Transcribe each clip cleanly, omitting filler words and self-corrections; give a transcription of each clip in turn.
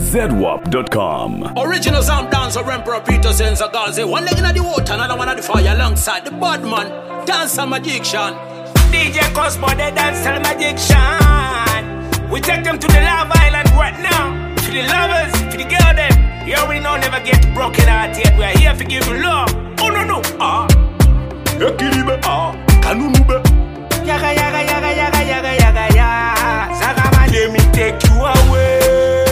ZWAP.com. Original sound dancer, Emperor Peter Senza Gazi. One leg in the water, another one at the fire alongside the bad man, dancer magician. DJ Cosmo, the dancer magician. We take them to the Love Island right now. For the lovers, for the girl them. You already know never get broken heart yet. We are here to give you love. Oh no no, Ekiribe, Kanunube. Yaga yaga yaga yaga yaga yaga yaga. Zagama, let me take you away.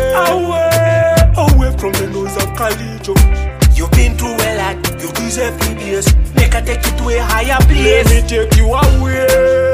Away from the nose of Calijo. You've been through a lot, you deserve PBS. Make I take you to a higher place. Let me take you away.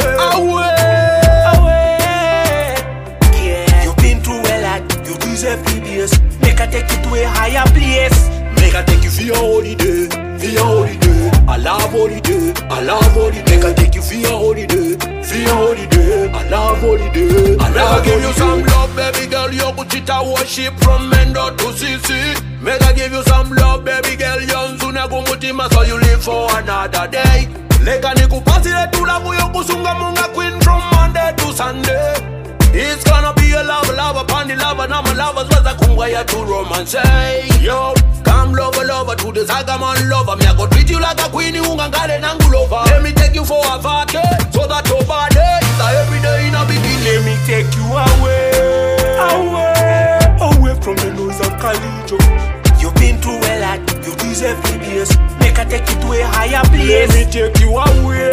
Yeah, you've been through a lot, you deserve PBS. Make I take you to a higher place. Make I take you for your holiday, for your holiday. I love holiday, I love holiday. Make I take you for your holiday, for your holiday. I love holiday, I love holiday. Make I give you some love, baby girl. You could cheat a worship from Mendo to CC. Make I give you some love, baby girl. You soon go mutima, so you live for another day. Leka niku pasile tula buyo kusunga munga queen from Monday to Sunday. It's gonna be a love upon the lover. Now my lovers was a kungaya to romance. Hey, yo, come lover to the Zagaman lover. Me I go treat you like a queen, ungangale nangulova. Let me take you for a party, so that your body is a everyday in a beginning. Let me take you away From the nose of Calijo. You've been through a lot, you deserve PBS. Make I take you to a higher place. Let me take you away.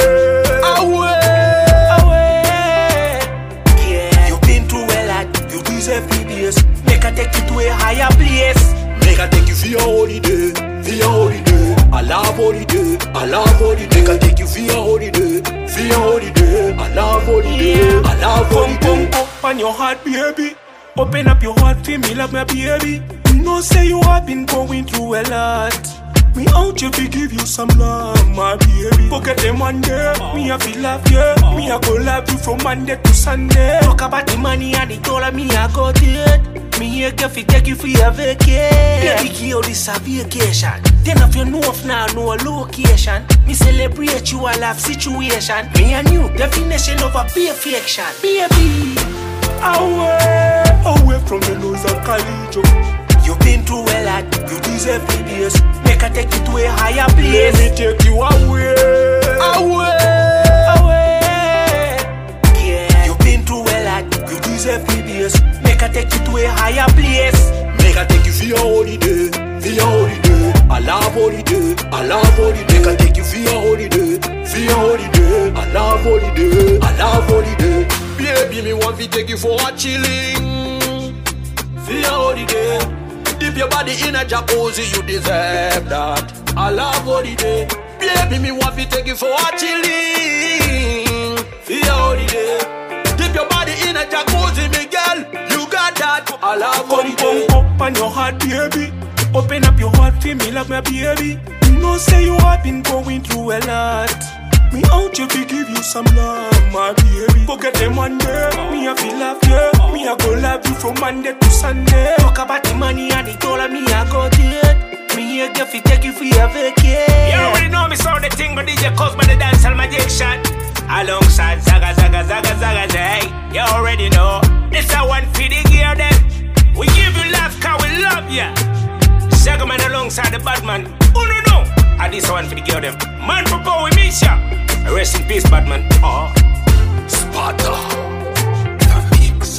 Yeah, you've been through a lot, you deserve PBS. Make I take you to a higher place. Make I take you for your holiday, for your holiday. I love holiday, I love holiday. Make I take you for your holiday, for your holiday. I love holiday, I love holiday. Come up on your heart, baby. Open up your heart for me, love my baby. We know say you have been going through a lot. Me out you to give you some love, my baby. Forget them Monday, me I feel love you. Me I go love you from Monday to Sunday. Talk about the money and the dollar, me I got it. Me here can take you for your vacation. Baby, girl, this a vacation. Then if you know of now, no location. Me celebrate you a life situation. Me and you, definition of a perfection. Baby, away from the nose of Calijo. You've been through a lot, you deserve PBS. Make I take you to a higher place. Let me take you away. Yeah, you've been through a lot, you deserve PBS. Make I take you to a higher place. Make I take you for your holiday, for your holiday. I love holiday, I love holiday. Make I take you for your holiday, for your holiday. I love holiday, I love holiday. Baby, me want to take you for a chilling, for your holiday. Dip your body in a jacuzzi, you deserve that. I love holiday. Baby, me want to take you for a chilling, for your holiday. Dip your body in a jacuzzi, me girl, you got that. I love holiday. Come up on your heart, baby. Open up your heart for me, love my baby. You know say you have been going through a lot. Me out you to give you some love, my baby. Forget them Monday, me I feel love you. Me I go love you from Monday to Sunday. Talk about the money and the dollar, me I got it. Me here can take you for your vacation. You already know me saw the thing, but DJ Cosmo the dancer magician. Alongside Zaga Zay. You already know. This a one for the gear then. We give you love cause we love ya. Zaga man alongside the bad man. Oh no. And this one for the girl them. Man for power, we miss ya. Rest in peace, bad man. Sparta, the mix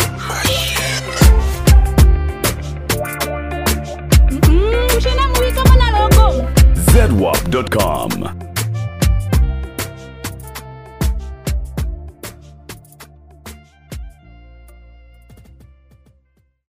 machine. ZWAP.com.